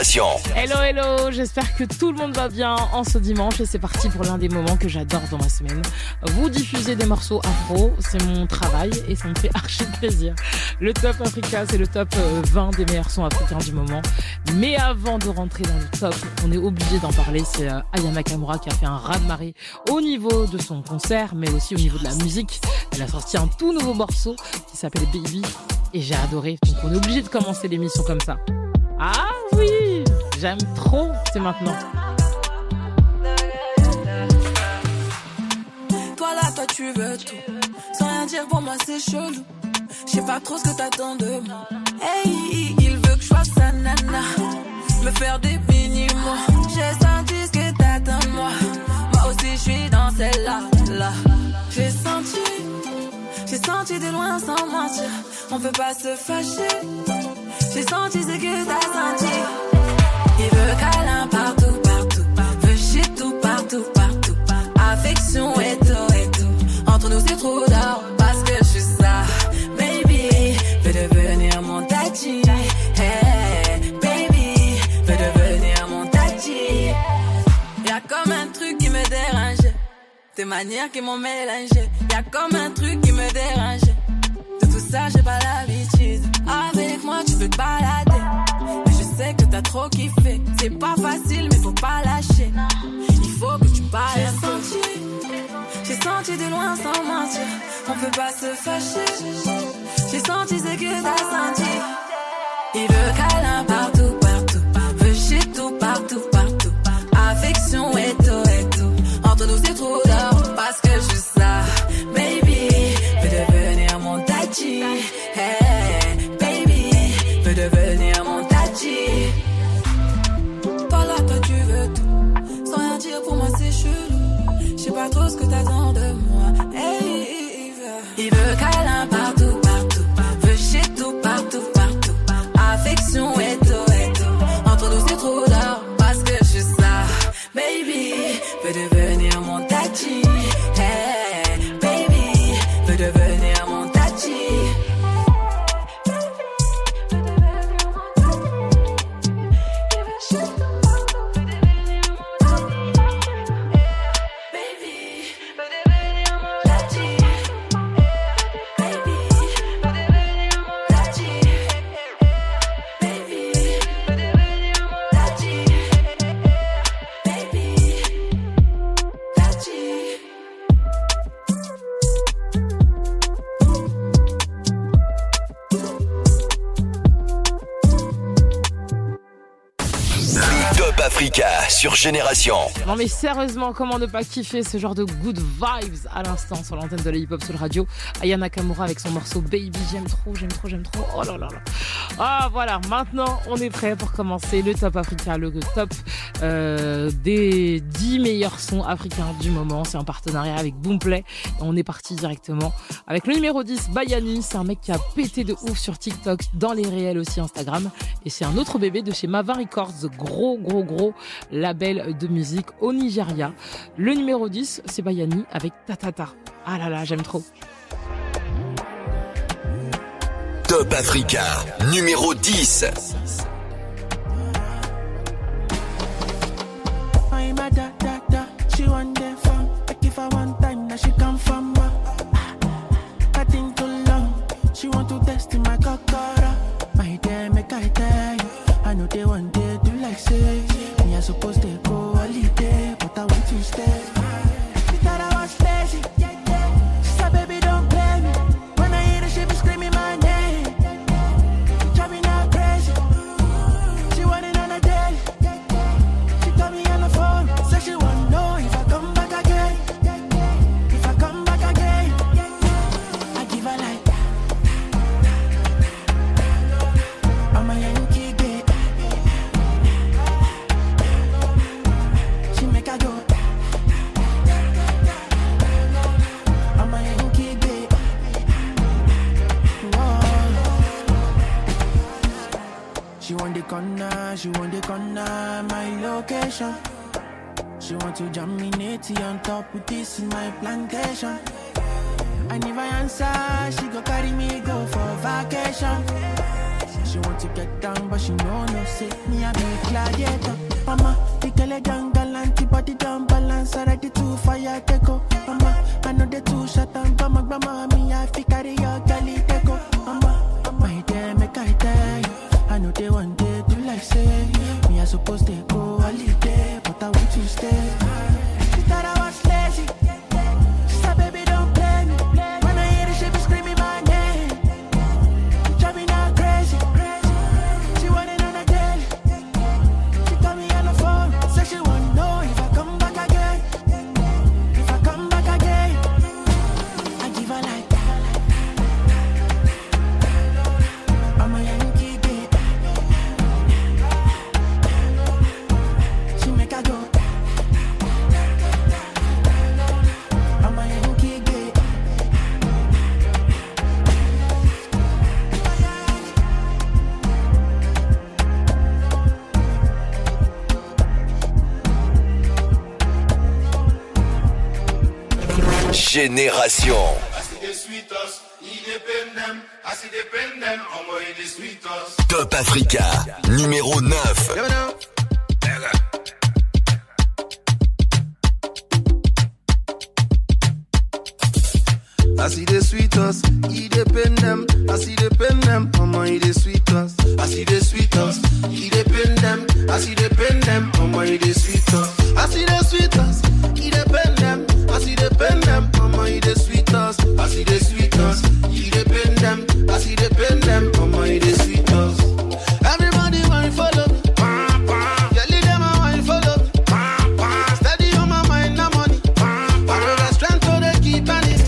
Génération. Hello, hello, j'espère que tout le monde va bien en ce dimanche et c'est parti pour l'un des moments que j'adore dans ma semaine. Vous diffusez des morceaux afro, c'est mon travail et ça me fait archi plaisir. Le Top Africa, c'est le top 20 des meilleurs sons africains du moment. Mais avant de rentrer dans le top, on est obligé d'en parler, c'est Aya Nakamura qui a fait un raz-de-marée au niveau de son concert, mais aussi au niveau de la musique. Elle a sorti un tout nouveau morceau qui s'appelle Baby et j'ai adoré, donc on est obligé de commencer l'émission comme ça. Ah oui, j'aime trop, c'est maintenant. Toi là, toi tu veux tout, sans rien dire pour moi c'est chelou. Je sais pas trop ce que t'attends de moi. Hey, il veut que je fasse sa nana, me faire des mini-mots. J'ai senti ce que t'attends de moi, moi aussi je suis dans celle-là, là. J'ai senti de loin sans mentir, on peut pas se fâcher. J'ai senti ce que t'as senti. Il veut câlin partout, partout. Veut shit tout, partout, partout. Affection et tout. Entre nous c'est trop d'or parce que je suis ça. Baby, veut devenir mon daddy. Hey, baby, veut devenir mon daddy. Y'a comme un truc qui me dérange, tes manières qui m'ont mélangé. Y'a comme un truc qui me dérange. De tout ça j'ai pas l'habitude. Avec moi tu peux te balader, mais je sais que t'as trop kiffé. C'est pas facile mais faut pas lâcher. Il faut que tu parles. J'ai senti de loin sans mentir, on peut pas se fâcher. J'ai senti ce que t'as senti. Il veut câlin partout, partout. Veut shit tout, partout, partout. Affection et tout. Entre nous c'est trop d'or parce que je suis ça. Baby, veut devenir mon daddy. Hey, baby, veut devenir mon daddy. Toi là, toi tu veux tout, sans rien dire pour moi c'est chelou. Je sais pas trop ce que t'attends de moi. Hey, il veut câlin partout, partout. Veut shit tout, partout, partout. Affection et tout. Entre nous c'est trop d'or parce que je suis ça. Baby, veut devenir mon daddy. Hey, baby, veut devenir mon daddy. Africa sur Génération. Non mais sérieusement, comment ne pas kiffer ce genre de good vibes à l'instant sur l'antenne de la hip-hop Soul Radio. Aya Nakamura avec son morceau Baby, j'aime trop. Oh là là là. Ah voilà, maintenant on est prêt pour commencer le Top Africa, le top des 10 meilleurs sons africains du moment. C'est un partenariat avec Boomplay et on est parti directement avec le numéro 10, Bayani. C'est un mec qui a pété de ouf sur TikTok, dans les réels aussi Instagram, et c'est un autre bébé de chez Mavin Records, gros label de musique au Nigeria. Le numéro 10, c'est Bayani avec Tatata. Ah là là, j'aime trop. Top Africa, numéro 10. Supposed to go holiday, but I want to stay. She thought I was lazy. She said, baby, don't blame me. When I hear the shit be screaming my name, drive me now crazy. She wanted on a daily. She told me on the phone, said she wanna know if I come back again. If I come back again, I give her like I'm a Yankee girl. Make I go. I'm a Yankee babe. She want the corner, my location. She want to jam me natty on top with this in my plantation. I never answer, she go carry me go for vacation. she want to get down, but she know no say me a be gladiator. Mama, the girl a jungle antibody down balance, already too fire take go. Mama, I know they too shut down, grandma, me I fi carry your girlie take go. Mama, my dear, make I tell you, I know they one day do like say me I supposed to go holiday, but I want to stay. She thought I was lazy. She said, baby, don't play me. When I hear the shit, be screaming my name. Drive me now crazy. She want it on the daily. She call me on the phone. Say she want to know if I come back again. If I come back again, I give her like that. I'm a Yankee bitch. She make her go. I'm a Yankee bitch. Génération. Top Africa, numéro 9. I see the sweet us, he depend them. I see the pen them, mama, he the sweet us. I see the sweet us, he depend them. I see the pen them, mama, he the sweet us. I see the sweet us, he depend them. I see the pen them, mama, he the sweet us. I see the sweet us, he depend them. I see the pen them, mama, he the sweet us. Everybody want to follow me. Yeah, lead them on want to follow me. Steady on my mind, no money. I know the strength so they keep on it.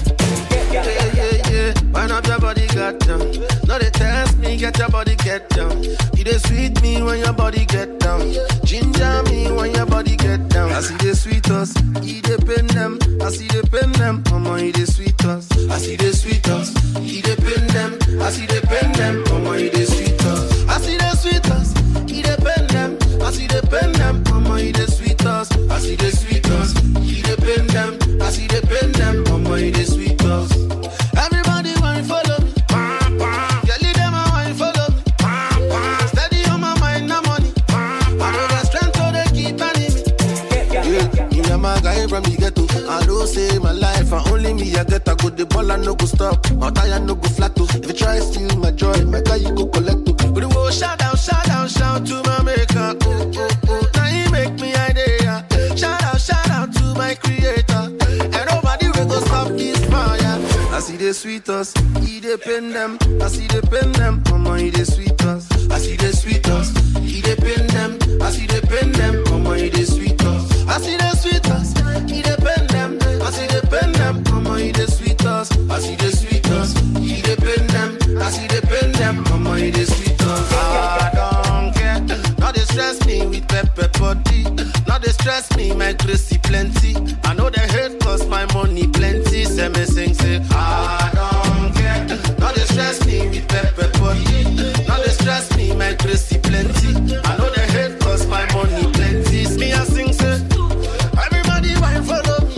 Wind up your body, got down. No, they test me, get your body, get down. You they sweet me when your body get down. Ginger me when your body get down. I see the sweet us, he they pen them. I see the pen them, mama, he they sweet us. I see the sweet us, he they pen them. I see the pen them, mama, he they sweet us. I see the sweet us, he they pen them. I see the pen them, mama, he they sweet us. I see the sweet us, he they pen them. I see the pen them, mama, he they sweet us. Everybody want to follow me. Yeah, lead them on want to follow me. Steady on my mind, no money. I know the strength so they keep on me. Yeah, I'm a guy from the ghetto. I don't say my life, and only me I get a good the ball and no go stop. My tire no go flat too. If you try steal my joy, my guy you go collect too. But the world shout out to my maker. Oh, oh, oh, now he make me idea. Shout out to my creator. And nobody will go stop this fire. I see the sweet us, he they pen them. I see the pen them, mama, he they sweet us. I see the sweet us, he they pen them. I see the pen them, mama, he they sweet us. I see the sweet us, he they pen them. I see the pen them, mama, he they sweet us. I see the sweet us, he they pen them. I see the pen them, mama, he they sweet us. I don't care, now they stress me with pepper body. Now they stress me, my crazy plenty. I know they hate cause my money plenty. Say me sing, say I don't care. Now they stress me with pepper body. Now they stress me, my crazy plenty. I know they hate cause my money plenty. Me I sing, say everybody want to follow me.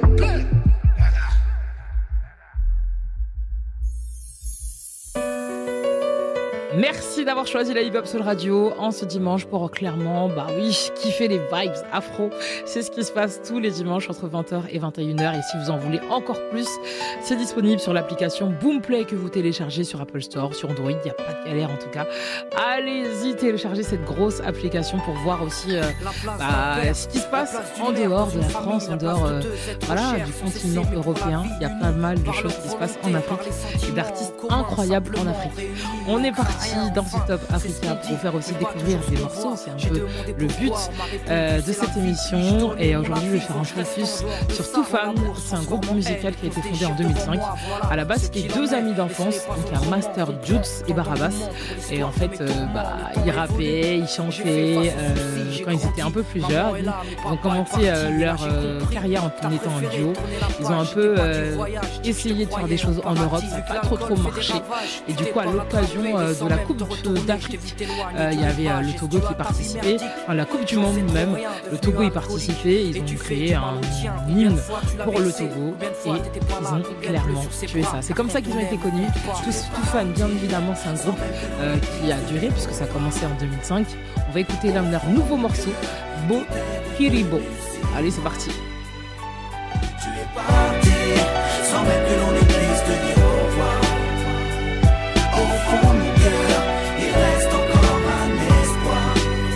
Merci d'avoir choisi la Hip Hop Soul Radio en ce dimanche pour clairement, bah oui, kiffer les vibes afro. C'est ce qui se passe tous les dimanches entre 20h et 21h. Et si vous en voulez encore plus, c'est disponible sur l'application Boomplay que vous téléchargez sur Apple Store, sur Android. Il n'y a pas de galère en tout cas. Allez-y, téléchargez cette grosse application pour voir aussi ce qui se passe en dehors de la France, en dehors du continent européen. Il y a pas mal de choses qui se passent en Afrique et d'artistes incroyables en Afrique. On est parti dans ce Top Africa pour vous faire aussi découvrir des morceaux. C'est un peu le but de cette émission. Et aujourd'hui, je vais faire un focus sur Toufan. C'est un groupe musical qui a été fondé en 2005. À la base, c'était deux amis d'enfance, donc un Master Judes et Barabas. Et en fait, ils rappaient, ils chantaient quand ils étaient un peu plus jeunes. Ils ont commencé leur carrière en étant un duo. Ils ont un peu essayé de faire des choses en Europe. Ça n'a pas trop marché. Et du coup, à l'occasion de la Coupe d'Afrique. Il y avait le Togo qui participait, la Coupe du Monde même. Le Togo y participait, ils ont créé un hymne pour le Togo et ils ont clairement tué ça. C'est comme ça qu'ils ont été connus. Tout fan, bien évidemment, c'est un groupe qui a duré puisque ça a commencé en 2005. On va écouter l'un de leurs nouveaux morceaux, Bo Kiribo. Allez, c'est parti. Tu es parti sans même que l'on ait puisse te dire au revoir. Au fond de mon cœur, il reste encore un espoir.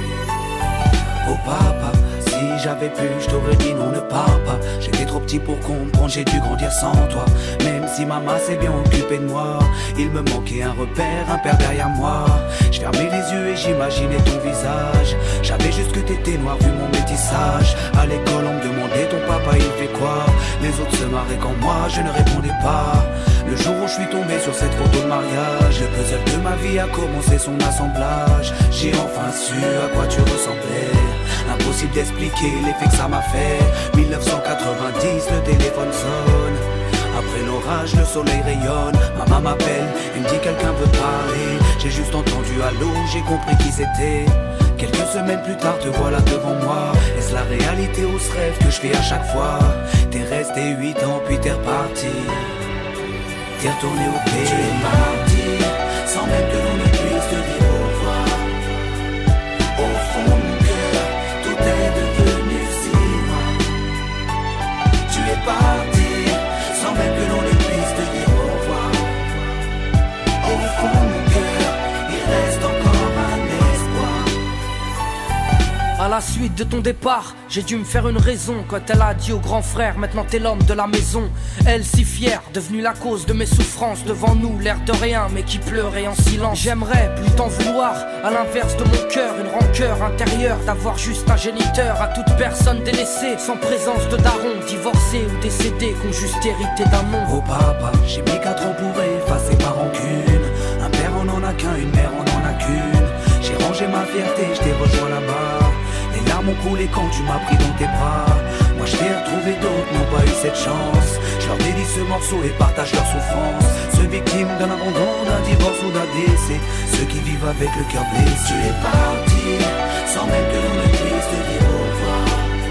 Oh papa, si j'avais pu, je t'aurais dit non, ne pars pas. J'étais trop petit pour comprendre, j'ai dû grandir sans toi. Même si maman s'est bien occupée de moi, il me manquait un repère, un père derrière moi. Je fermais les yeux et j'imaginais ton visage. J'avais juste que t'étais noir vu mon métissage. À l'école on me demandait ton papa il fait quoi. Les autres se marraient quand moi je ne répondais pas. Le jour où je suis tombé sur cette photo de mariage, le puzzle de ma vie a commencé son assemblage. J'ai enfin su à quoi tu ressemblais. Impossible d'expliquer l'effet que ça m'a fait. 1990, le téléphone sonne. Après l'orage, le soleil rayonne. Maman m'appelle, elle me dit quelqu'un veut parler. J'ai juste entendu allô, j'ai compris qui c'était. Quelques semaines plus tard, te voilà devant moi. Est-ce la réalité ou ce rêve que je fais à chaque fois? T'es resté 8 ans, puis t'es reparti. T'es retourné au pays. Tu es parti, sans même que l'on ne puisse te dire au revoir. Au fond de mon cœur, tout est devenu si noir. Tu es parti, sans même que l'on ne puisse te dire au revoir. Au fond de mon cœur, il reste encore un espoir. À la suite de ton départ, j'ai dû me faire une raison. Quand elle a dit au grand frère, maintenant t'es l'homme de la maison. Elle si fière, devenue la cause de mes souffrances. Devant nous, l'air de rien, mais qui pleurait en silence. J'aimerais plus t'en vouloir, à l'inverse de mon cœur. Une rancœur intérieure, d'avoir juste un géniteur. À toute personne délaissée, sans présence de daron. Divorcé ou décédé, qu'on juste hérité d'un nom. Oh papa, j'ai mis 4 ans pour effacer ma rancune. Un père on en a qu'un, une mère on en a qu'une. J'ai rangé ma fierté, je t'ai rejoint là-bas. Les larmes ont coulé quand tu m'as pris dans tes bras. Moi je t'ai retrouvé, d'autres n'ont pas eu cette chance. Je leur dédie ce morceau et partage leur souffrance. Ceux victimes d'un abandon, d'un divorce ou d'un décès. Ceux qui vivent avec le cœur blessé. Tu es parti, sans même que l'on ne puisse te dire au revoir.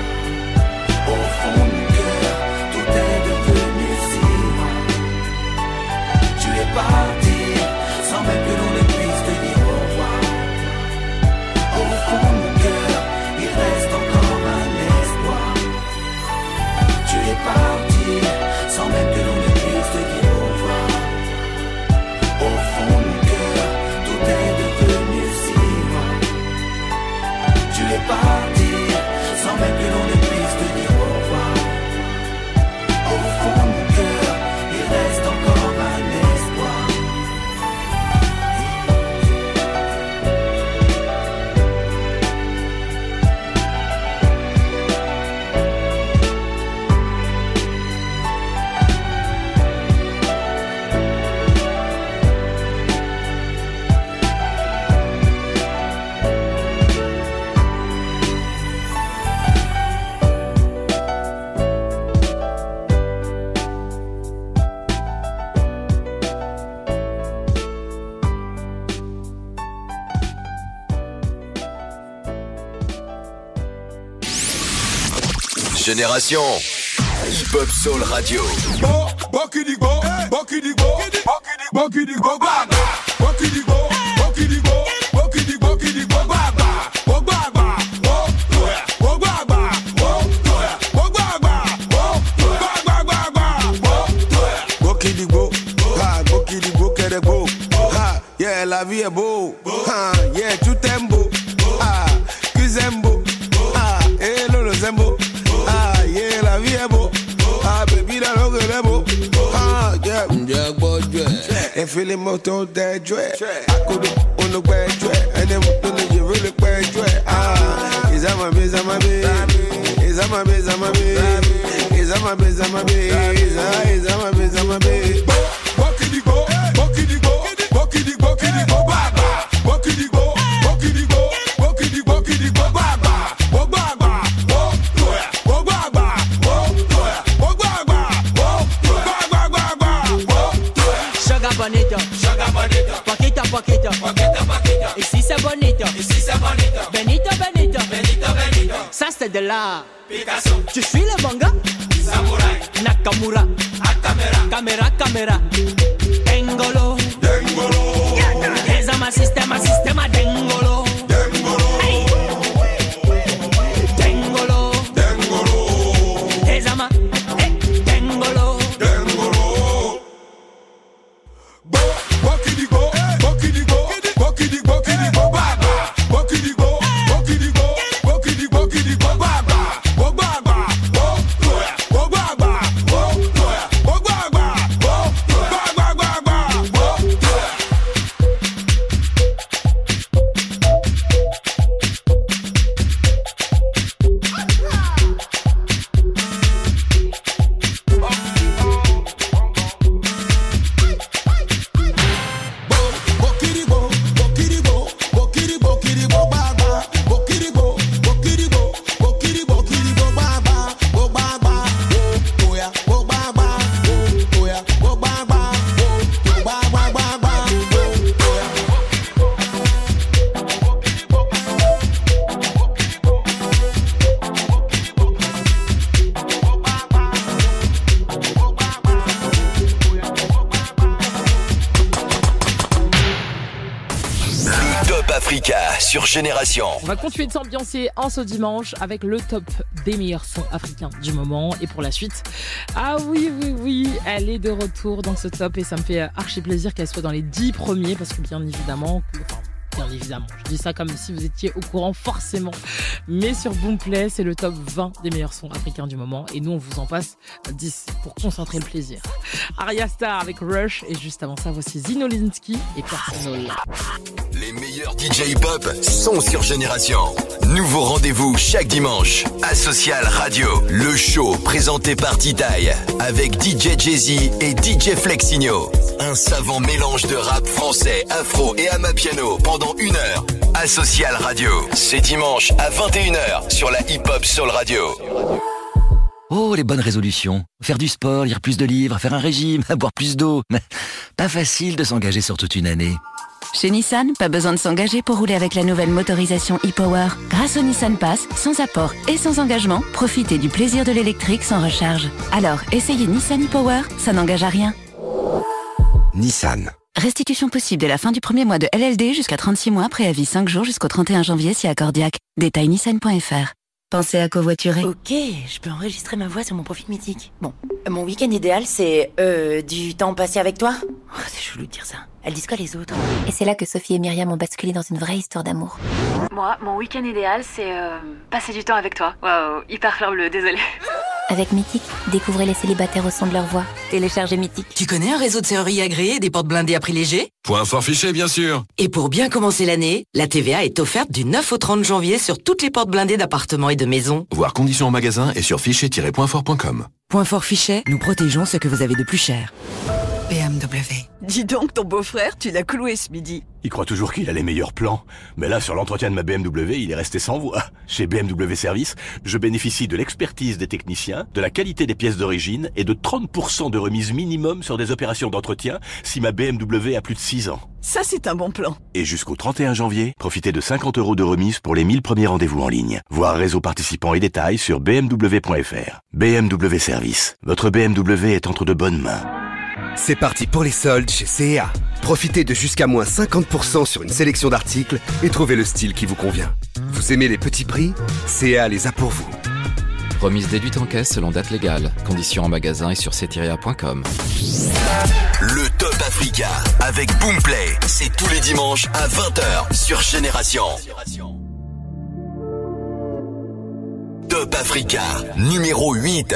Au fond de mon cœur, tout est devenu si noir. Tu es parti, sans même que l'on ne puisse te dire au revoir. Au fond de mon cœur, il reste encore un espoir. Tu es parti, sans même que l'on ne puisse te dire au revoir. Au fond de mon cœur, tout est devenu si noir. Tu es parti, sans même que l'on ne puisse te dire au revoir. Au fond de mon cœur, il reste encore un espoir. Génération Hip-Hop Soul Radio. Yeah, la vie est beau. Yeah, tout est beau. Cuisine beau. Et l'eau est beau. Yeah, la vie est beau. Baby, la langue est beau. Yeah, yeah, boy, yeah. Et fais les motos des jouets. À côté, on le fait jouer. Et les motos, je veux le faire jouer. Ils ont ma bise, ma bise. Ils ont ma bise, ma bise. Ils ont ma bise, ma bise. Ils ont ma bise, ma bise. Bokidigo, bokidigo, bokidigo, bokidigo, baba. Bokidigo, bokidigo, bokidigo, bokidigo, baba. Baba, Sugar bonito, paquita, paquita, paquita, paquita. Ça c'est de l'art. Picasso. Tu suis le manga? Samurai. Nakamura. Akamera. Kamera. Dengolo. Ezama sistema dengolo. Hey. Dengolo. Ezama. Dengolo. Sur Génération. On va continuer de s'ambiancer en ce dimanche avec le top des meilleurs sons africains du moment. Et pour la suite, ah oui, elle est de retour dans ce top et ça me fait archi plaisir qu'elle soit dans les 10 premiers parce que bien évidemment, je dis ça comme si vous étiez au courant forcément. Mais sur Boomplay, c'est le top 20 des meilleurs sons africains du moment et nous on vous en passe 10 pour concentrer le plaisir. Arya Star avec Rush et juste avant ça, voici Zinolinski et Personal. Les meilleurs DJ hip-hop sont sur Génération. Nouveau rendez-vous chaque dimanche. Asocial Radio, le show présenté par Titaï avec DJ Jay-Z et DJ Flexinho. Un savant mélange de rap français, afro et amapiano pendant 1 heure. Asocial Radio, c'est dimanche à 21h sur la Hip Hop Soul Radio. Oh, les bonnes résolutions. Faire du sport, lire plus de livres, faire un régime, boire plus d'eau. Mais pas facile de s'engager sur toute une année. Chez Nissan, pas besoin de s'engager pour rouler avec la nouvelle motorisation e-Power. Grâce au Nissan Pass, sans apport et sans engagement, profitez du plaisir de l'électrique sans recharge. Alors, essayez Nissan e-Power, ça n'engage à rien. Nissan. Restitution possible dès la fin du premier mois de LLD jusqu'à 36 mois, préavis 5 jours jusqu'au 31 janvier si accordiaque. Détail nissan.fr. Pensez à covoiturer. Ok, je peux enregistrer ma voix sur mon profil mythique. Bon, mon week-end idéal, c'est du temps passé avec toi. Oh, c'est chelou de dire ça. Elles disent quoi les autres? Et c'est là que Sophie et Myriam ont basculé dans une vraie histoire d'amour. Moi, mon week-end idéal, c'est passer du temps avec toi. Waouh, hyper fleur bleue, désolée. Avec Mythique, découvrez les célibataires au son de leur voix. Téléchargez Mythique. Tu connais un réseau de serrurerie agréé et des portes blindées à prix léger? Point fort fiché, bien sûr. Et pour bien commencer l'année, la TVA est offerte du 9 au 30 janvier sur toutes les portes blindées d'appartements et de maisons. Voir conditions en magasin et sur fichet-pointfort.com. Point fort Fichet, nous protégeons ce que vous avez de plus cher. BMW. Dis donc, ton beau-frère, tu l'as cloué ce midi. Il croit toujours qu'il a les meilleurs plans. Mais là, sur l'entretien de ma BMW, il est resté sans voix. Chez BMW Service, je bénéficie de l'expertise des techniciens, de la qualité des pièces d'origine et de 30% de remise minimum sur des opérations d'entretien si ma BMW a plus de 6 ans. Ça, c'est un bon plan. Et jusqu'au 31 janvier, profitez de 50 € de remise pour les 1000 premiers rendez-vous en ligne. Voir réseau participant et détails sur bmw.fr. BMW Service. Votre BMW est entre de bonnes mains. C'est parti pour les soldes chez C&A. Profitez de jusqu'à moins 50% sur une sélection d'articles et trouvez le style qui vous convient. Vous aimez les petits prix? C&A les a pour vous. Remise déduite en caisse selon date légale. Conditions en magasin et sur cetiria.com. Le Top Africa avec Boomplay. C'est tous les dimanches à 20h sur Génération. Top Africa, numéro 8.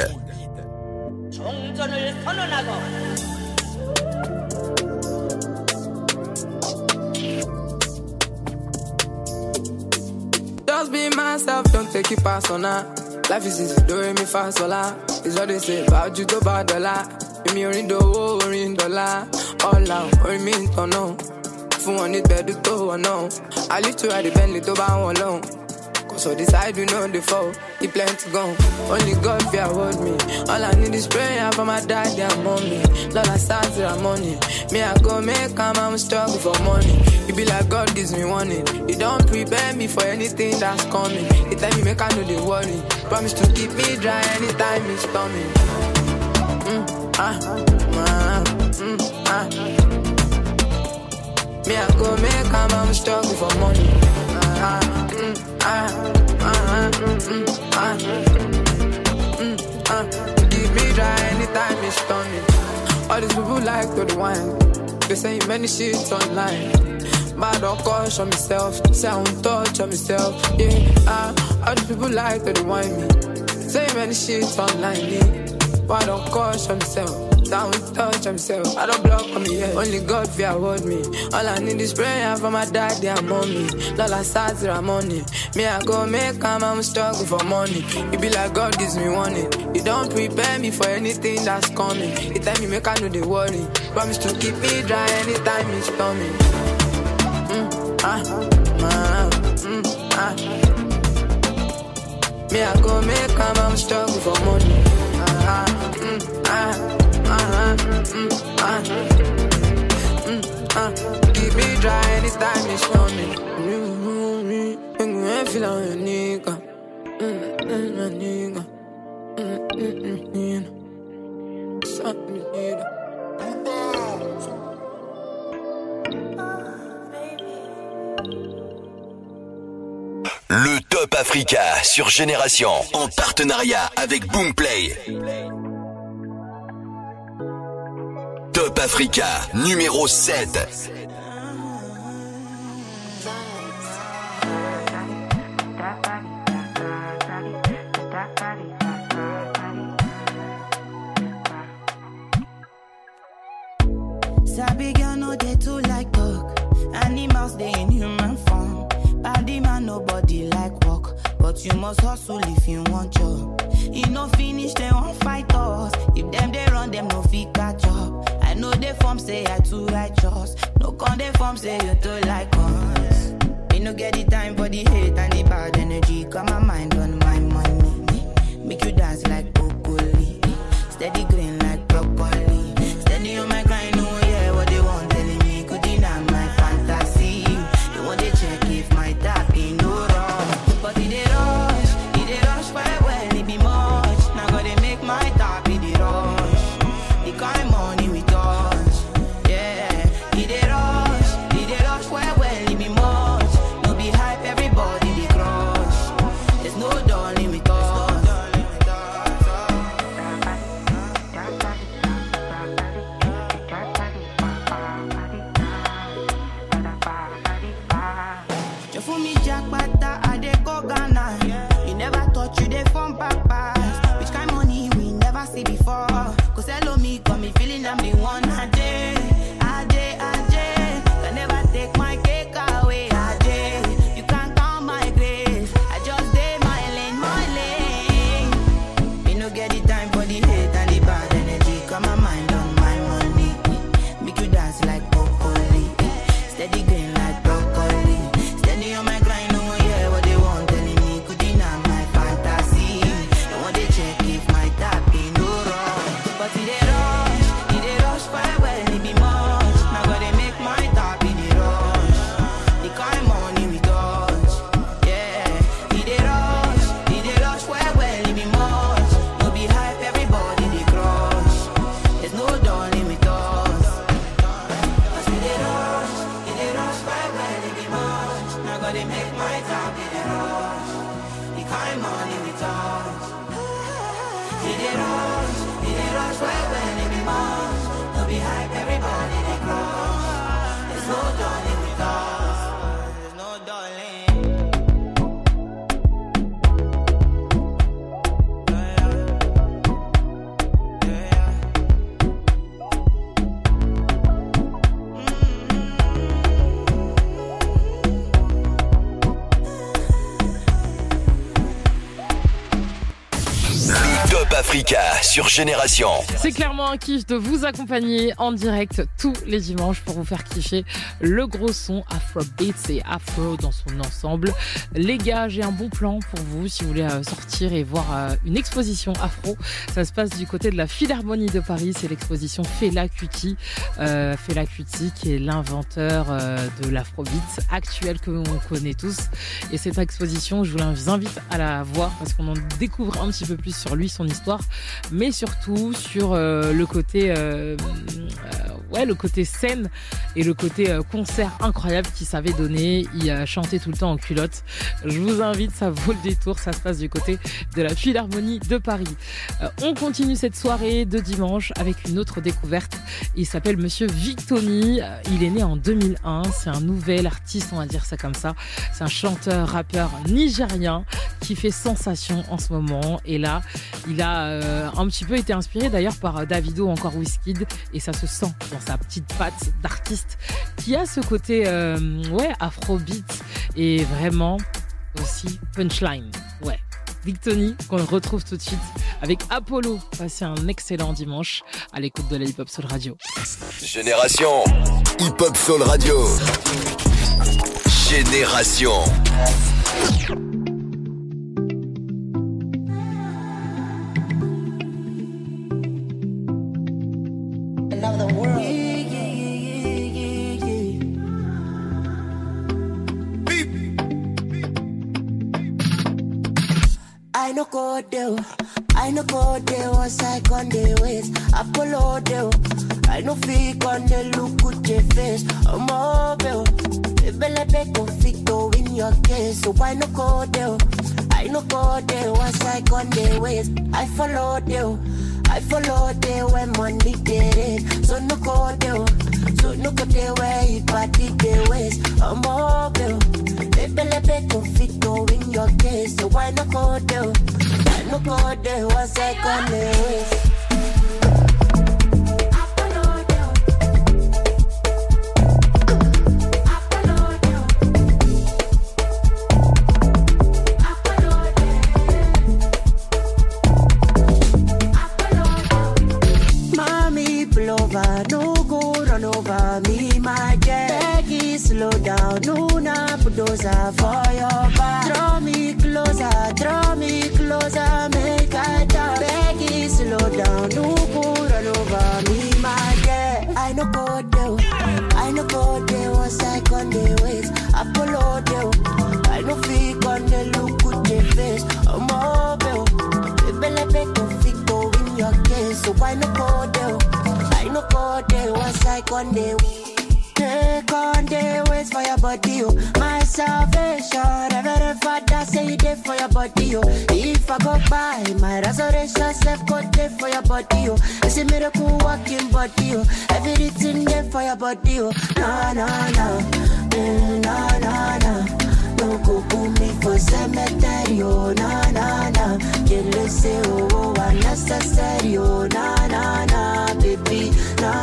Just be myself, don't take it personal. Life is easy, do it me fast, sola. It's what they say about you, to bad dollar. Me orin do, orin dollar. All out, orin me to know. Fun one it better to know. I live to ride the Bentley to buy one loan. So decide we know the fall. He plan to go. Only God fear hold me. All I need is prayer for my daddy and mommy. Lord, I start to the money. Me, I go make come, I'm struggle for money. It be like God gives me warning. He don't prepare me for anything that's coming. He tell me make I know the worry. Promise to keep me dry anytime it's coming. Me, I go make come, I'm struggle for money. Keep me dry anytime it's coming. All these people like to the wine. They say many shit online. But I don't caution myself. Say I don't touch on myself. Yeah, all these people like to the wine me. Say many shit online. Yeah. But I don't caution myself. Down touch himself, I don't block on me yet. Only God fear hold me. All I need is prayer for my daddy and mommy. Lola Sazira money. Me I go make come, I'm struggle for money. It be like God gives me warning. He don't prepare me for anything that's coming. He tell me make I know the worry. Promise to keep me dry anytime it's coming. Me I go make come, I'm struggle for money. Keep me dry anytime it's coming. I feel like a nigga. Le Top Africa sur Génération en partenariat avec Boomplay. Top Africa numéro 7. Sabi girl no dey too like talk. Animals dey in human form. Body man nobody like walk, but you must hustle if you want job. You no finish they won't fight us. If them they run them no fit catch up. I know they form say I too righteous. No con they form say you too like us. Me no get the time for the hate and the bad energy. Got my mind on my money. Make you dance like broccoli. Steady green like broccoli. Steady on my grind, no yeah what they want telling me. Could deny my fantasy. They want to check if my tap ain't no wrong. But it they rush well, it be much. Now gotta make my tap in the rush. The kind money we touch, yeah. It they rush well, it be much. No be hype, everybody they crush. There's no darling with us. You for me jackpata, I dey go Ghana. You never thought you dey from papas. Which kind money we never see before. Cause hello me, got me feeling I'm the one. Ajay, can never take my cake away. Ajay, you can't count my grace. I just dey my lane. Me no get the time for the hate and the bad energy. Got my mind on my money. Make you dance like broccoli. Steady green like broccoli. Steady on my grind, no one hear what they want telling me. Could deny my fantasy. They want to check if my tap ain't no wrong. But it they rush well, it be much. Now gotta make my tap in the rush. The kind money we touch, yeah. It they rush well, it be much. No be hype, everybody they crush. There's no darling with us. Cause it they rush well, it be much. Now gotta make my tap in the rush. The kind money we touch. It they rush well, it be much. No be hype, everybody they crush. There's no darling with us. There's no darling. Le Top Africa sur Génération. C'est clairement un kiff de vous accompagner en direct tous les dimanches pour vous faire kiffer le gros son Afrobeats et Afro dans son ensemble. Les gars, j'ai un bon plan pour vous si vous voulez sortir et voir une exposition Afro. Ça se passe du côté de la Philharmonie de Paris. C'est l'exposition Fela Kuti. Fela Kuti qui est l'inventeur de l'Afrobeat actuel que l'on connaît tous. Et cette exposition, je vous invite à la voir parce qu'on en découvre un petit peu plus sur lui, son histoire, mais surtout sur le côté le côté scène et le côté concert incroyable qu'il savait donner. Il chantait tout le temps en culotte. Je vous invite, ça vaut le détour. Ça se passe du côté de la Philharmonie de Paris. On continue cette soirée de dimanche avec une autre découverte. Il s'appelle Monsieur Victony. Il est né en 2001. C'est un nouvel artiste, on va dire ça comme ça. C'est un chanteur, rappeur nigérien qui fait sensation en ce moment. Et là, il a un petit peu été inspiré d'ailleurs par Davido ou encore Wizkid. Et ça se sent dans sa petite patte d'artiste qui a ce côté afrobeat et vraiment aussi punchline. Ouais. Victony qu'on retrouve tout de suite avec Apollo. Passez un excellent dimanche à l'écoute de la Hip Hop Soul Radio. Génération Hip Hop Soul Radio. Génération. Another world. I no go there, once I con the ways. Apollo there, I no fake on the look with your face. I'm over, Bele Beko Fito in your case. So I no go there, once I con the ways. I follow there when money get it. So no go there where you party the ways. I'm over, Bele Beko Fito in your case. So why no go there? No go there, once I con the ways. Mommy, pull over, no go run over me, my jet. Peggy, slow down, no na bulldozer for your back. Draw me closer, make I talk. Peggy, slow down, no go run over me, my jet. I no go there, once I con the ways. Apollo there, I no fake on the look with your face. I'm over, Bele Beko Fito in your case. So why no go there, once I con the ways. Take on the ways for your body, oh. My salvation, Reverend Father say it there for your body, oh. If I go by, my resurrection self go there for your body, oh. It's a miracle walking body, oh. Everything there for your body, oh. No. No go put me for cemetery, oh. No. Can't listen, oh, unnecessary, oh. No, baby, no.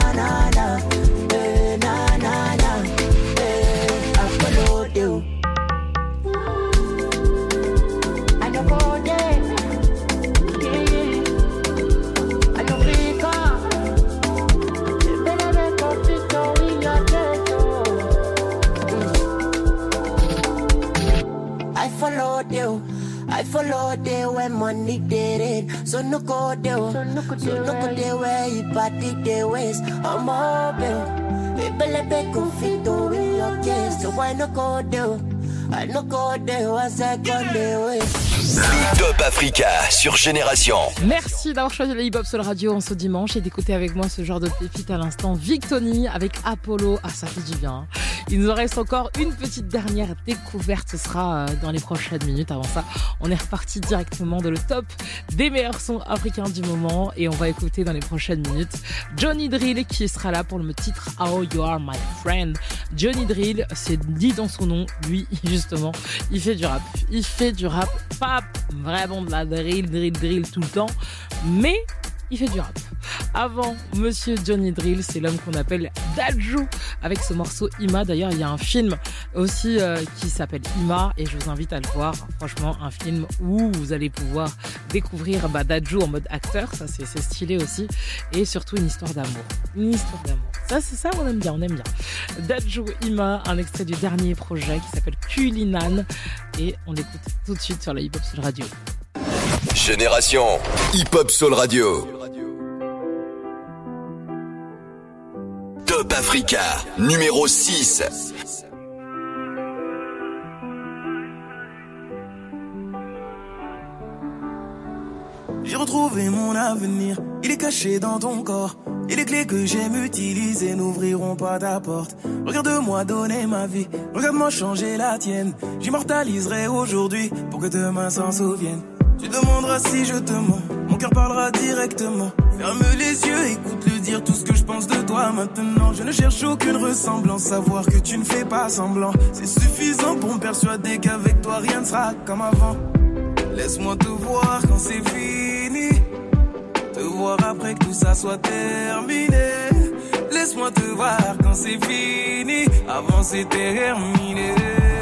I follow there when money did it. So no go there, where you party the ways. I'm mobile, Bele Beko Fito in your case. So why no go there? I no go there, once I con the ways. Top Africa sur Génération. Merci d'avoir choisi la Hip Hop Soul Radio en ce dimanche et d'écouter avec moi ce genre de pépite à l'instant. Victony avec Apollo. Ah, ça fait du bien. Il nous reste encore une petite dernière découverte. Ce sera dans les prochaines minutes. Avant ça, on est reparti directement de le top des meilleurs sons africains du moment. Et on va écouter dans les prochaines minutes Johnny Drill qui sera là pour le titre How You Are My Friend. Johnny Drill, c'est dit dans son nom. Lui, justement, il fait du rap. Pas vraiment de la drill tout le temps. Mais il fait du rap. Avant, Monsieur Johnny Drill, c'est l'homme qu'on appelle Dadju, avec ce morceau Ima. D'ailleurs, il y a un film aussi qui s'appelle Ima, et je vous invite à le voir. Franchement, un film où vous allez pouvoir découvrir Dadju en mode acteur, ça c'est stylé aussi, et surtout une histoire d'amour. Une histoire d'amour. Ça, c'est ça, on aime bien, on aime bien. Dadju Ima, un extrait du dernier projet qui s'appelle Kulinan, et on écoute tout de suite sur la Hip Hop Soul Radio. Génération Hip Hop Soul Radio. Top Africa, numéro 6. J'ai retrouvé mon avenir, il est caché dans ton corps. Et les clés que j'aime utiliser n'ouvriront pas ta porte. Regarde-moi donner ma vie, regarde-moi changer la tienne. J'immortaliserai aujourd'hui pour que demain s'en souvienne. Tu demanderas si je te mens, mon cœur parlera directement. Ferme les yeux, écoute-le dire tout ce que je pense de toi maintenant. Je ne cherche aucune ressemblance, savoir que tu ne fais pas semblant. C'est suffisant pour me persuader qu'avec toi rien ne sera comme avant. Laisse-moi te voir quand c'est fini, te voir après que tout ça soit terminé. Laisse-moi te voir quand c'est fini, avant c'est terminé.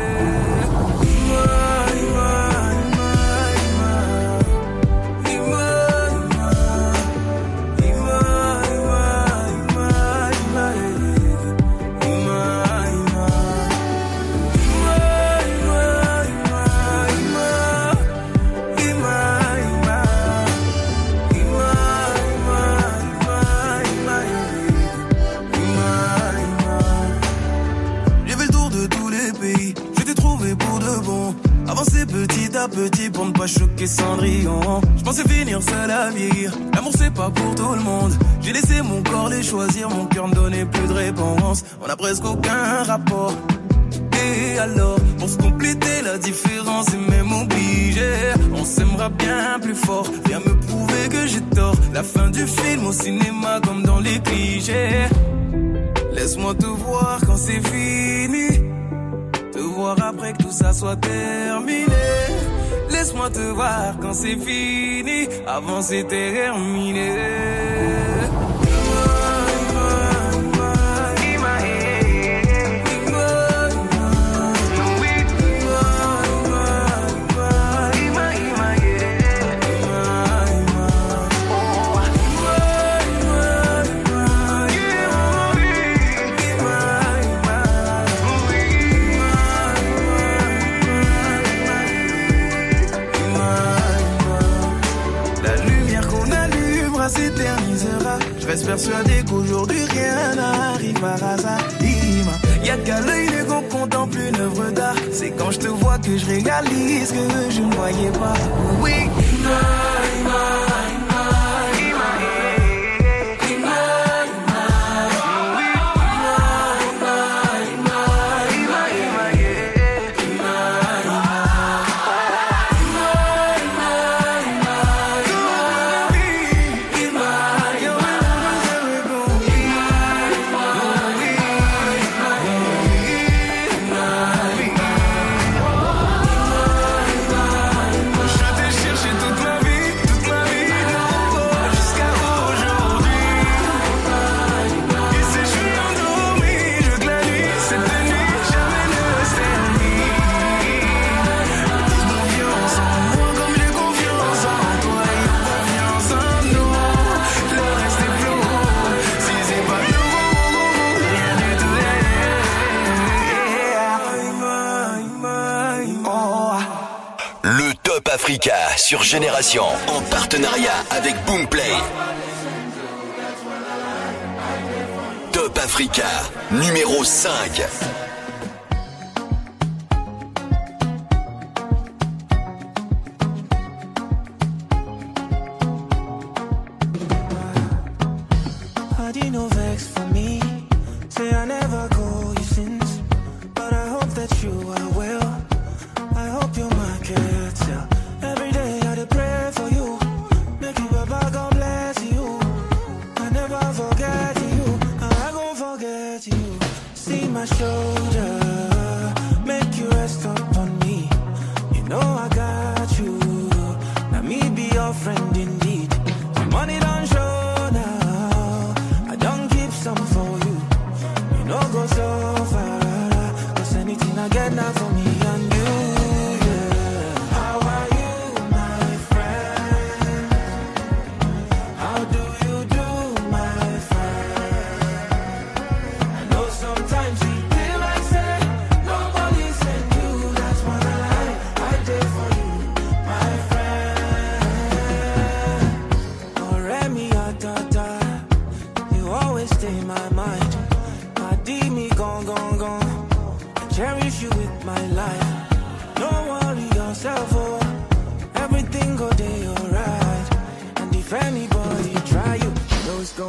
Avancer petit à petit pour ne pas choquer Cendrillon. Je pensais finir seul à vieillir, l'amour c'est pas pour tout le monde. J'ai laissé mon corps les choisir, mon cœur ne donnait plus de réponse. On a presque aucun rapport. Et alors, pour se compléter la différence et même obligé, on s'aimera bien plus fort. Viens me prouver que j'ai tort. La fin du film au cinéma comme dans les clichés. Laisse-moi te voir quand c'est fini, te voir après que tout ça soit terminé. Laisse-moi te voir quand c'est fini, avant c'est terminé. S'éternisera. Je reste persuadé qu'aujourd'hui rien n'arrive par hasard. Y'a qu'à l'œil nu qu'on contemple une œuvre d'art. C'est quand je te vois que je réalise que je ne voyais pas. Oui, Africa sur Génération en partenariat avec Boomplay. Top Africa numéro 5. my show.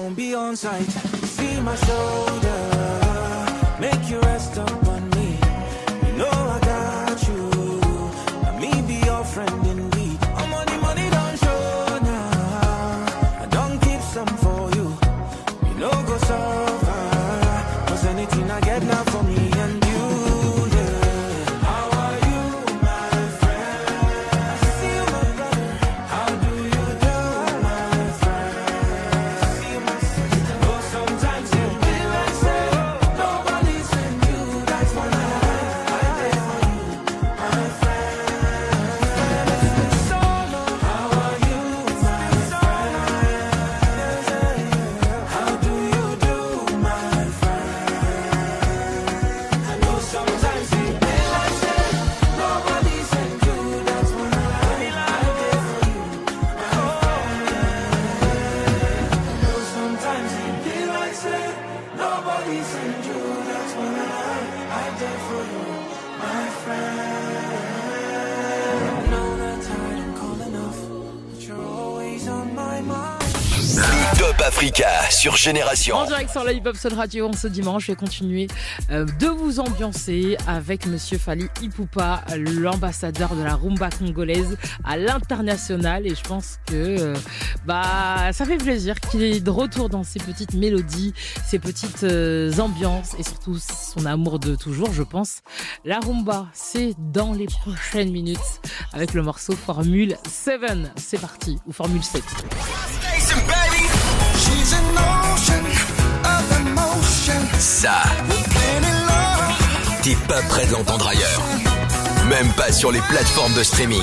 won't be on site. See my shoulder, make you rest upon me. You know I got you, let me be your friend indeed. I'm on the money don't show now, I don't keep some for you. You know go suffer, cause anything I get now for me and you. Africa sur Génération. En direct sur la Hip Hop Soul Radio, ce dimanche, je vais continuer de vous ambiancer avec Monsieur Fally Ipupa, l'ambassadeur de la rumba congolaise à l'international. Et je pense que ça fait plaisir qu'il est de retour dans ses petites mélodies, ses petites ambiances et surtout son amour de toujours, je pense. La rumba, c'est dans les prochaines minutes avec le morceau Formule 7. C'est parti, ou Formule 7. Ça, t'es pas prêt de l'entendre ailleurs. Même pas sur les plateformes de streaming.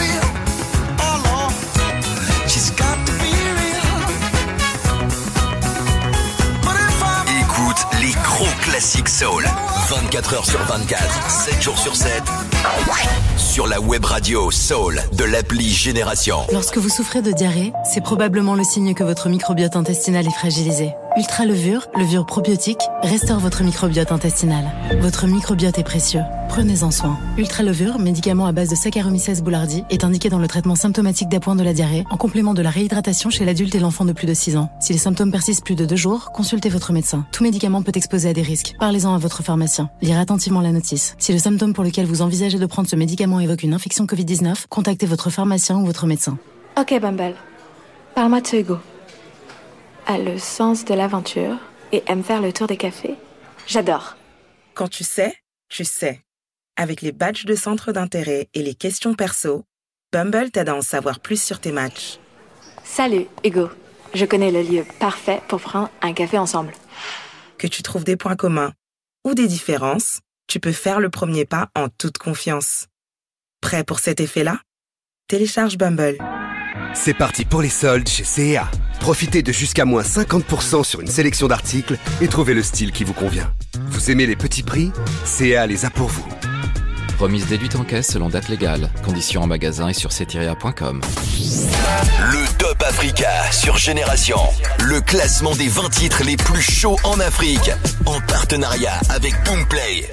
Écoute les gros classiques soul. 24h sur 24, 7 jours sur 7. Sur la web radio Soul de l'appli Génération. Lorsque vous souffrez de diarrhée, c'est probablement le signe que votre microbiote intestinal est fragilisé. Ultra levure probiotique, restaure votre microbiote intestinal. Votre microbiote est précieux. Prenez-en soin. Ultra levure, médicament à base de Saccharomyces boulardii, est indiqué dans le traitement symptomatique d'appoint de la diarrhée, en complément de la réhydratation chez l'adulte et l'enfant de plus de 6 ans. Si les symptômes persistent plus de 2 jours, consultez votre médecin. Tout médicament peut exposer à des risques. Parlez-en à votre pharmacien. Lire attentivement la notice. Si le symptôme pour lequel vous envisagez de prendre ce médicament évoque une infection Covid-19, contactez votre pharmacien ou votre médecin. Ok Bumble, parle-moi de ce Hugo. A le sens de l'aventure et aime faire le tour des cafés. J'adore. Quand tu sais, tu sais. Avec les badges de centre d'intérêt et les questions perso, Bumble t'aide à en savoir plus sur tes matchs. Salut Hugo, je connais le lieu parfait pour prendre un café ensemble. Que tu trouves des points communs ou des différences, tu peux faire le premier pas en toute confiance. Prêt pour cet effet-là ? Télécharge Bumble. C'est parti pour les soldes chez C&A. Profitez de jusqu'à moins 50% sur une sélection d'articles et trouvez le style qui vous convient. Vous aimez les petits prix ? C&A les a pour vous. Remise déduite en caisse selon date légale. Conditions en magasin et sur cetiria.com. Le Top Africa sur Génération. Le classement des 20 titres les plus chauds en Afrique. En partenariat avec Boomplay.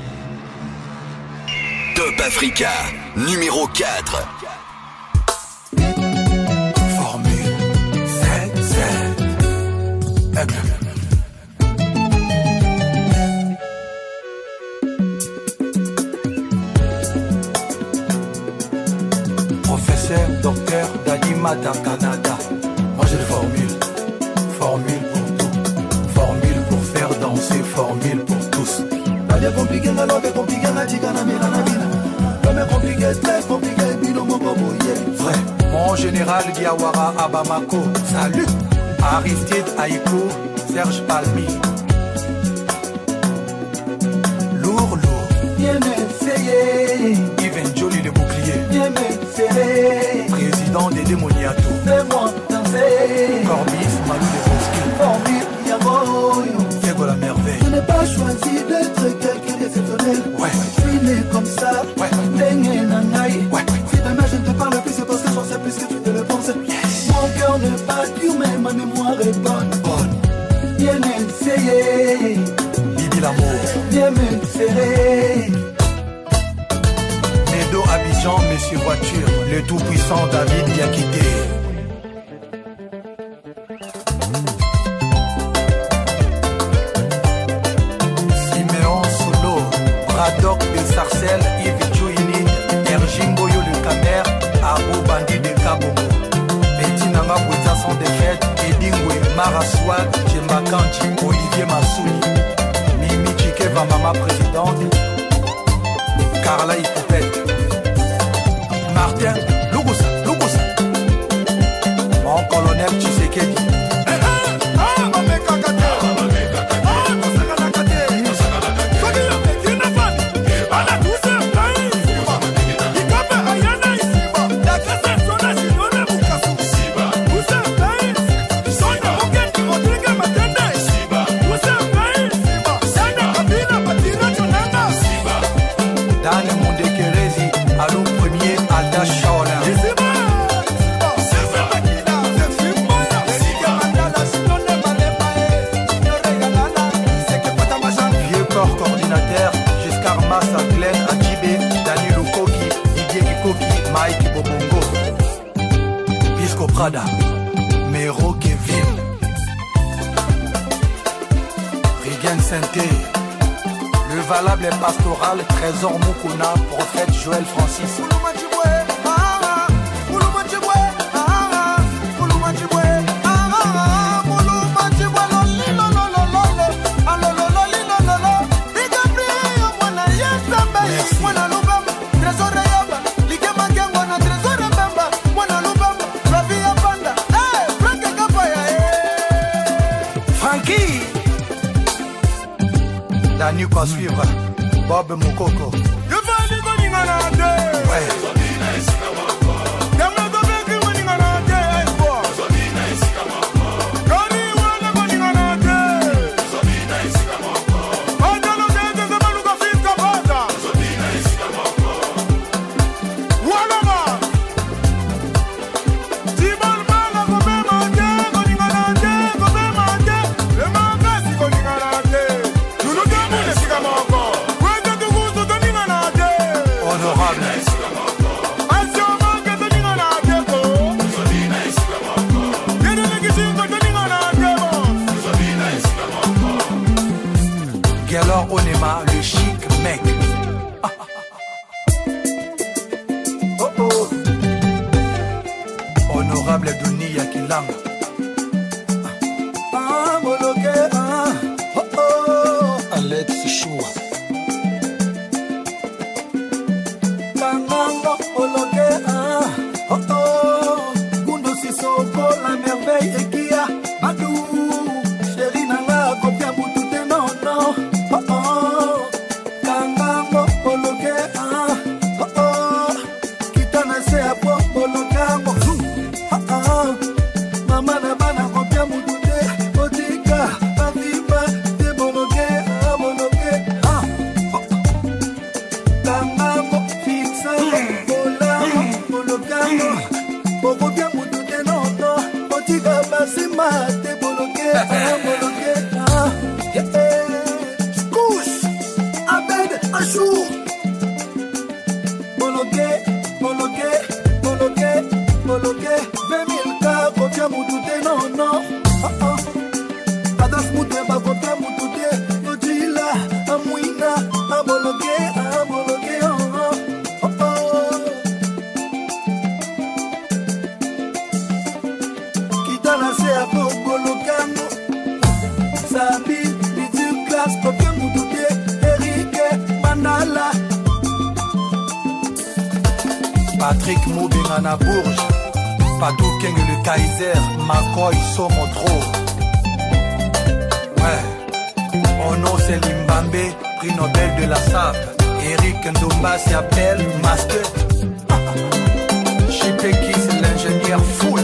Top Africa, numéro 4. Professeur, docteur, Dadimata, Canada. Moi j'ai des formules, formule pour tout, formule pour faire danser, formule pour tous. Pas compliqué, n'a pas compliqué, n'a dit qu'à la pas compliqué, très compliqué, bino mobo vrai. Mon général Diawara à Bamako, salut. Aristide Aïko, Serge Palmi. Lourd, bien essayé. Yves Jolie le bouclier. Bien essayé. Président des démoniatos. Fais-moi danser. Corbis, Malou les Bosquets. Formule, Yamoyo. Fego la merveille. Je n'ai pas choisi d'être quelqu'un d'exceptionnel. Ouais. Je suis né comme ça. Ouais. Dengue nangaï. Ouais. Si demain je ne te parle plus, c'est parce que j'en sais plus que tu te le penses. Yes. Mon cœur ne bat plus, mais ma mémoire est bonne. Bien essayé. Bibi l'amour. Bien me serrer. Nedo Abidjan, Monsieur Voiture. Le tout-puissant David Diakité. Marcel, Yves Chouinine, Erjimbo Yo le Camer, Abou Bandi de Kabongo. Petit Nanga Bouta sans défaite, Edingwe, Maraswag, Djembakanji, Olivier Massouni, Mimi Chikeva, Mama Présidente, Carla Hippopète, Martin, Lugusa, mon colonel Tshisekedi. Mero Kevin Rigen Sainté, le valable est pastoral, Trésor Mukuna, prophète Joël Francis. Dani quoi suivre, Bob Mokoko. Onema, le chic mec. Oh oh. Honorable Dunia Kilanga. Moloke, oh oh. Alex Choua. Kangango, Moloke, oh oh. Gundo Sissoko, la merveille Ekia. Badou, chéri Nanga, Kopia Boutouté, non, non. Patrick Moubingana Bourges, Patou Keng le Kaiser, Makoy Somotro. Ouais, mon nom c'est Limbambe, prix Nobel de la SAP. Eric Ndomba s'appelle Master. Chipekis l'ingénieur full.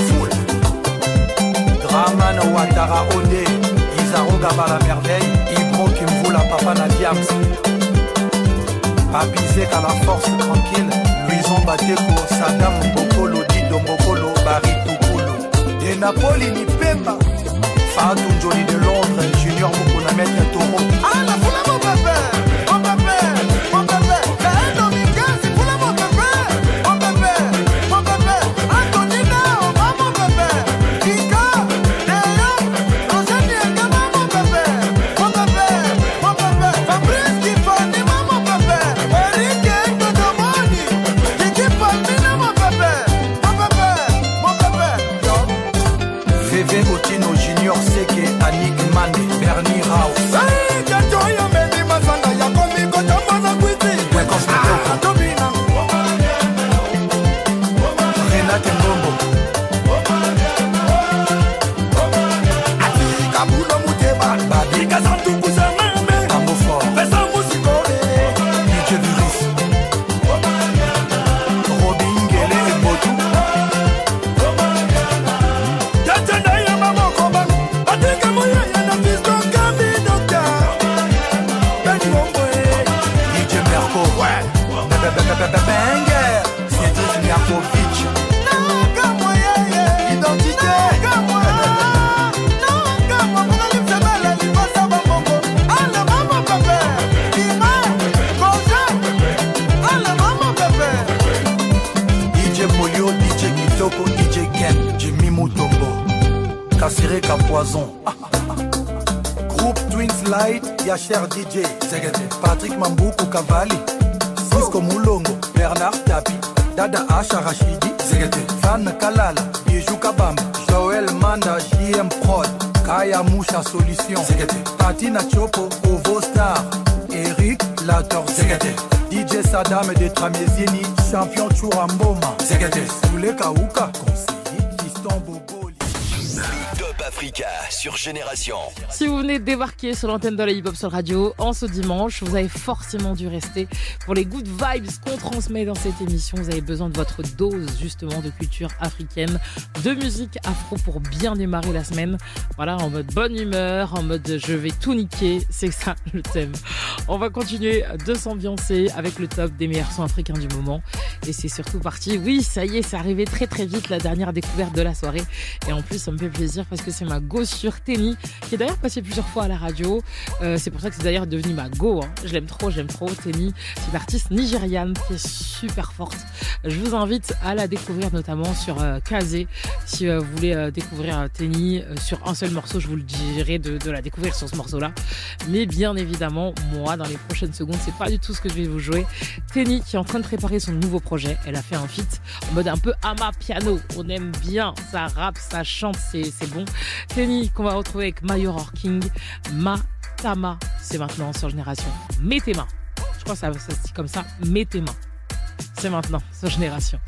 Draman Ouattara Ode, Isaro Gaba la merveille, Ibro Kimvula Papa Nadiams. Papizek à la force tranquille. Luison Bateko, Sadam Mbokolo, Dido Mbokolo, Barry Tukulu. Et Napoli ni Pemba. Fatou Njoli de Londres, Junior Mokona Maître Toro. Ah la foule mon bébé, mon bébé, mon bébé. Gaël Dominguez, c'est foule mon bébé, mon bébé, mon bébé. Antonina, mon bébé. Kika, Léo, Roger Niengema, mon bébé, mon bébé, mon bébé. Fabrice Kifani, mon bébé. DJ Kitoko, DJ Ken, Jimmy Mutombo, Kassiré Poison. Groupe Twins Light, Yacher DJ, Patrick Mamboukou Cavalli, Cisco Moulongo, Bernard Tapi, Dada Asha Rachidi, Fan Kalala, Bijou Kabamba, Joël Manda, JM Prod, Kaya Moucha Solution, Patina Chopo, Ovo Star, Eric Lator, DJ Saddam de Tramiezini, Champion Churamboma, Soule Kauka, conseiller Kiston Bobo. Top Africa sur Génération. Si vous venez de débarquer sur l'antenne de la hip-hop sur radio en ce dimanche, vous avez forcément dû rester pour les good vibes qu'on transmet dans cette émission. Vous avez besoin de votre dose justement de culture africaine, de musique afro pour bien démarrer la semaine. Voilà, en mode bonne humeur, en mode je vais tout niquer, c'est ça le thème. On va continuer de s'ambiancer avec le top des meilleurs sons africains du moment. Et c'est surtout parti. Oui, ça y est, c'est arrivé très très vite, la dernière découverte de la soirée. Et en plus, ça me fait plaisir parce que c'est ma go sur Tenny, qui est d'ailleurs passée plusieurs fois à la radio. C'est pour ça que c'est d'ailleurs devenu ma go. Hein. Je l'aime trop. Tenny, c'est une artiste nigériane qui est super forte. Je vous invite à la découvrir notamment sur Kazé. Si vous voulez découvrir Tenny sur un seul morceau, je vous le dirai de la découvrir sur ce morceau-là. Mais bien évidemment, moi, dans les prochaines secondes, c'est pas du tout ce que je vais vous jouer. Tenny qui est en train de préparer son nouveau projet. Elle a fait un feat en mode un peu ama piano. On aime bien, ça rappe, ça chante, c'est bon. Tenny qu'on va retrouver avec Mayoror King, Matama, c'est maintenant sur Génération. Mets tes mains. Je crois que ça se dit comme ça. Mets tes mains. C'est maintenant sur Génération.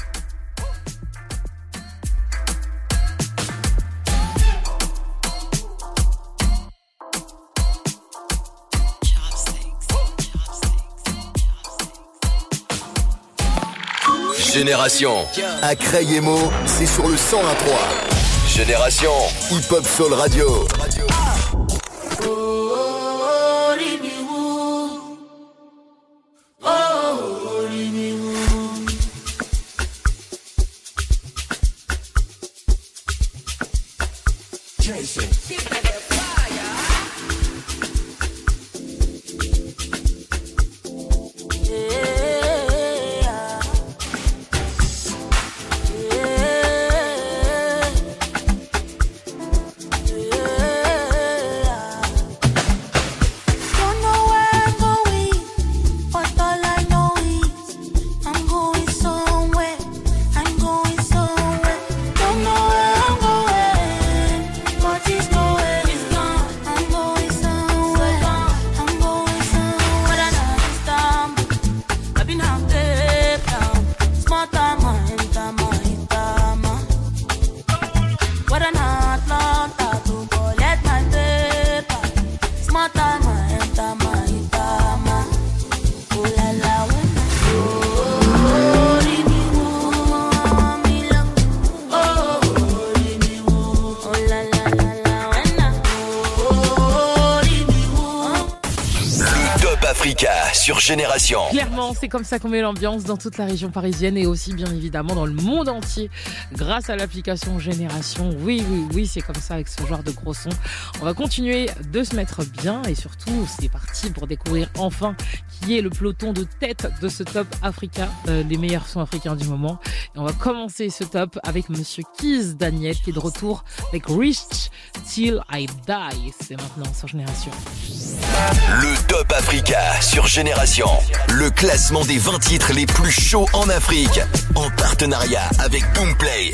Génération. À Crayemo, c'est sur le 101.3. Génération. Hip-Hop Soul Radio. Sur Génération. Clairement, c'est comme ça qu'on met l'ambiance dans toute la région parisienne et aussi bien évidemment dans le monde entier grâce à l'application Génération. Oui, c'est comme ça avec ce genre de gros sons. On va continuer de se mettre bien et surtout, c'est parti pour découvrir enfin qui est le peloton de tête de ce top Africa, les meilleurs sons africains du moment. Et on va commencer ce top avec Monsieur Kiss Daniel qui est de retour avec Rich Till I Die. C'est maintenant sur Génération. Le top Africa sur Génération. Le classement des 20 titres les plus chauds en Afrique. En partenariat avec Boomplay.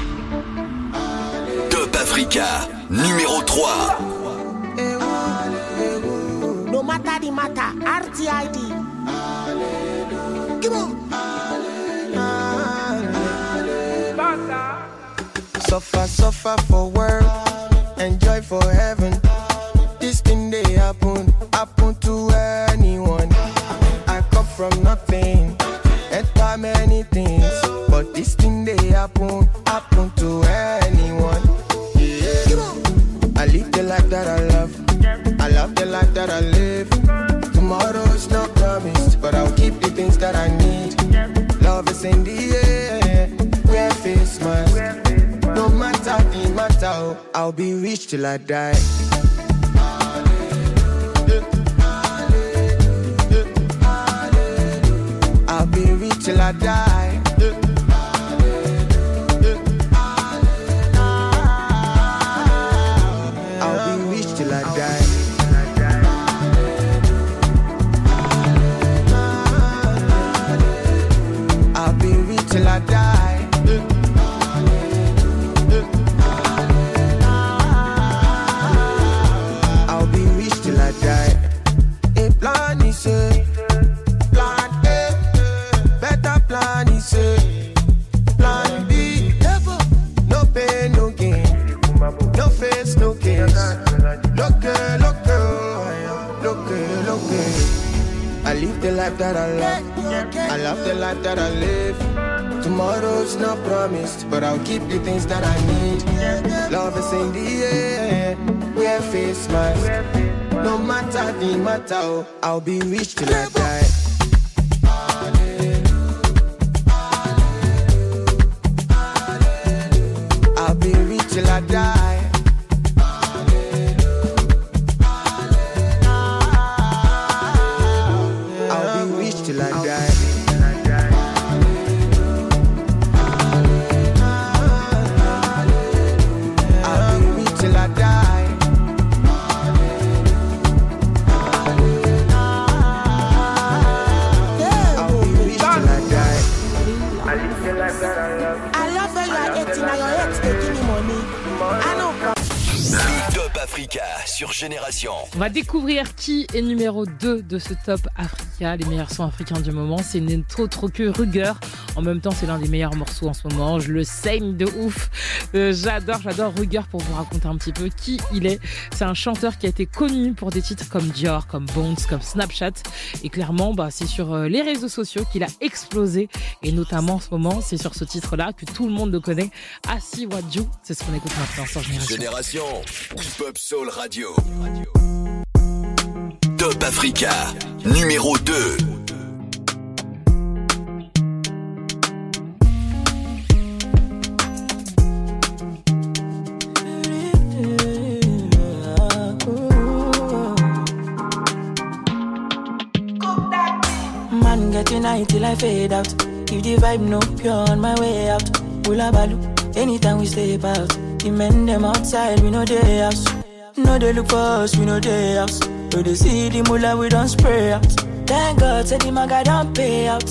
Top Africa, numéro 3. No matter the matter, RTID. Come on. Suffer for work, enjoy for heaven. This thing they happen to anyone. I come from nothing, enter many things, but this thing they happen to anyone. Yeah. I live the life that I love the life that I live. Tomorrow is not promised, but I'll keep the things that I need. Love is in the air, wear face mask. No matter the matter, I'll be rich till I die. I'll be rich till I die. life that I love. I love the life that I live. Tomorrow's not promised, but I'll keep the things that I need. Love is in the air, wear face mask. No matter the matter, I'll be rich till I die. I'll be rich till I die. I'll be rich till I die. I'll be rich till I die. I'll be rich till I die. I live the life that I love. I love when you are eating and your ex taking the money. I know. Le Top Africa sur Génération. On va découvrir qui est numéro 2 de ce Top Africa, les meilleurs sons africains du moment. C'est Netro que Ruger. En même temps, c'est l'un des meilleurs morceaux en ce moment. Je le saigne de ouf. J'adore Ruger. Pour vous raconter un petit peu qui il est. C'est un chanteur qui a été connu pour des titres comme Dior, comme Bones, comme Snapchat. Et clairement, c'est sur les réseaux sociaux qu'il a explosé. Et notamment en ce moment, c'est sur ce titre-là que tout le monde le connaît. Asi Wadju. C'est ce qu'on écoute maintenant sur Génération Hip-Hop Soul Radio. Top Africa, numéro 2. Man getting high till I fade out. If the vibe no pure on my way out. Ula balu, anytime we step out. The men them outside, we know they house. No they look for us, we know they house. So they see the mullah, we don't spray out. Thank God, say the maga don't pay out.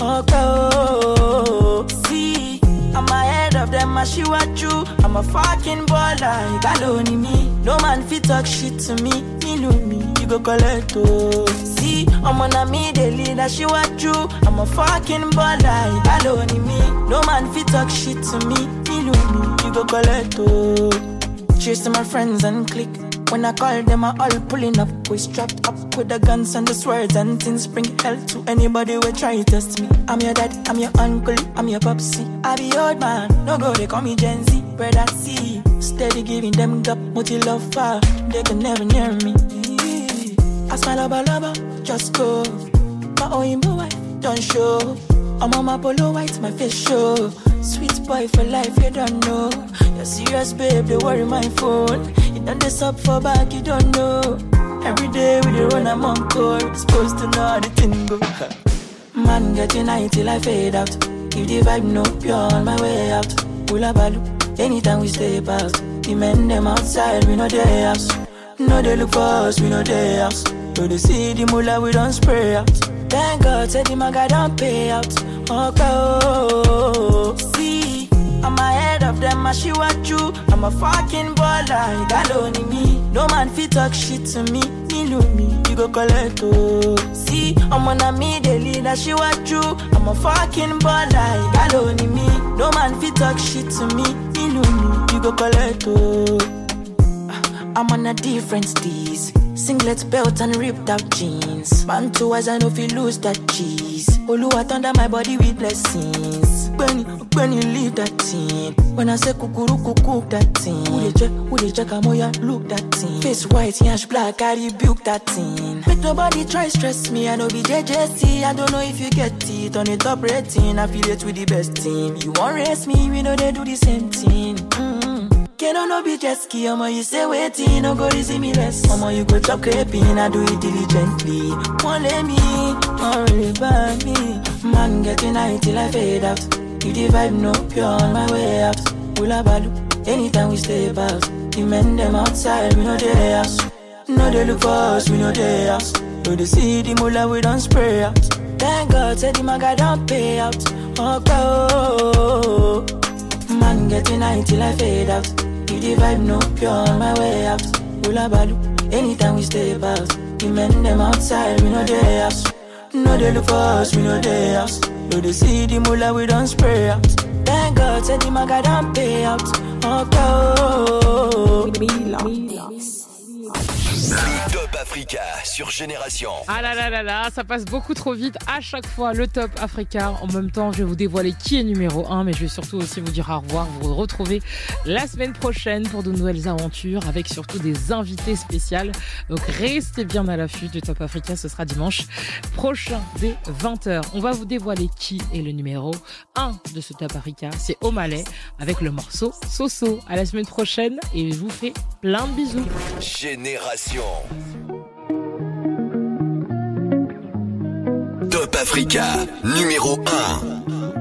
Okay, see, I'm ahead of them, I see what you. I'm a fucking baller, you got only me. No man fit talk shit to me, me know me, you go collect oh. See, I'm on a me, they lead, I see what you. I'm a fucking baller, you got only me. No man fit talk shit to me, me know me, you go collect oh. Cheers to my friends and click. When I call them, I all pulling up. We strapped up with the guns and the swords and things. Bring hell to anybody who try to test me. I'm your dad, I'm your uncle, I'm your popsy. I be old man, no go, they call me Gen Z. Brother C, steady giving them gap, multi love fire. They can never near me. I smile lover, just go. My own boy, don't show. I'm on my polo white, my face show. Sweet boy for life, you don't know. You're serious, babe, they worry my phone. You done this up for back, you don't know. Every day we the run, I'm on call. Supposed to know how the thing go. Man getting high till I fade out. If the vibe no pure on my way out. Ula balu, anytime we step out. The men them outside, we know they house. No they look for us, we know they house. So they see the mullah, we don't spray out. Thank God, say the maga don't pay out. Okay, see, I'm ahead of them, I see what you. I'm a fucking baller, you got only me. No man fit talk shit to me, me know me, you go collect oh. See, I'm on a me, they lead, I see what you. I'm a fucking baller, you got only me. No man fit talk shit to me, me know me, you go collect oh. I'm on a different steez. Singlet belt and ripped out jeans. Man two eyes, I know if you lose that cheese. Oluwa under my body with blessings. When you leave that thing. When I say kukuru cook that thing. Who they check amoya look that thing. Face white, yash black, I rebuke that thing. Make nobody try stress me, I know be JJC. I don't know if you get it on the top rating. Affiliate with the best team. You won't race me, we know they do the same thing. Can no be jet ski, omo you say waiting, no go easy me less. Omo you go chop crepin, I do it diligently. Won't let me, don't worry about me. Man getting high till I fade out. If the vibe no pure on my way out. Ula balu, anytime we step out. The men them outside, we know they house. No they look for us, we know they house. So they see the mullah, we don't spray out. Thank God, say the maga don't pay out. Okay, man getting high till I fade out. If the vibe no pure on my way out. Ula balu, anytime we step out. The men them outside, we know they house. No they look for us, we know they house. So they see the mullah, we don't spray out. Thank God, say the maga don't pay out. Okay. Le Top Africa sur Génération. Ah là là là là, ça passe beaucoup trop vite à chaque fois le Top Africa. En même temps, je vais vous dévoiler qui est numéro 1, mais je vais surtout aussi vous dire au revoir. Vous retrouver la semaine prochaine pour de nouvelles aventures avec surtout des invités spéciales. Donc restez bien à l'affût du Top Africa, ce sera dimanche prochain dès 20h. On va vous dévoiler qui est le numéro 1 de ce Top Africa. C'est Omalay avec le morceau Soso. À la semaine prochaine et je vous fais plein de bisous. Génération. Top Africa, numéro 1.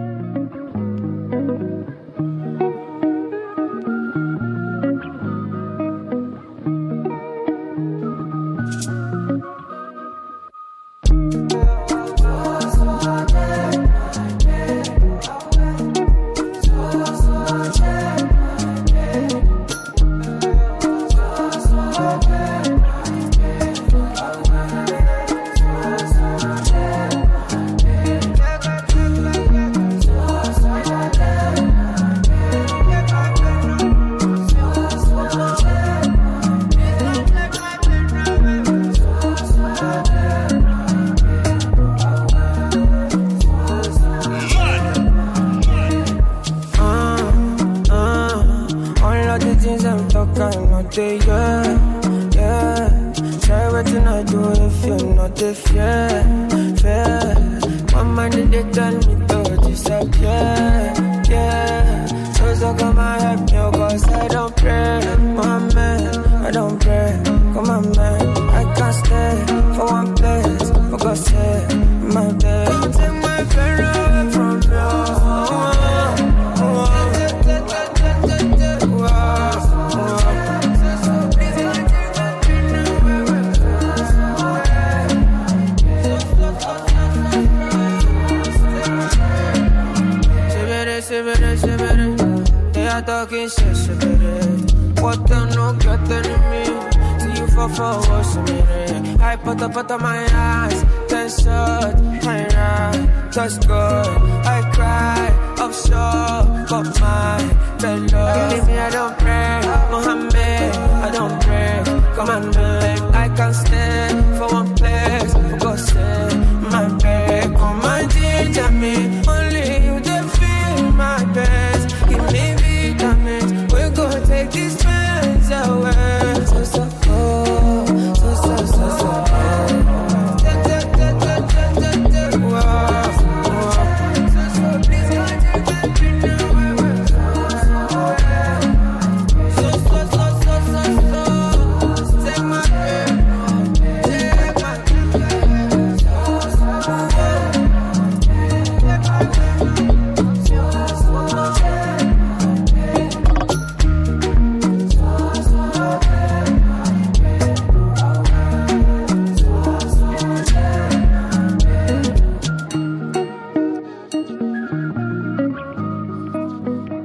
Put on my eyes, then shut my eyes, just good. I cry, offshore, got my bello. Believe me, I don't pray, Mohammed, I don't pray. Come on, man, I can't stay.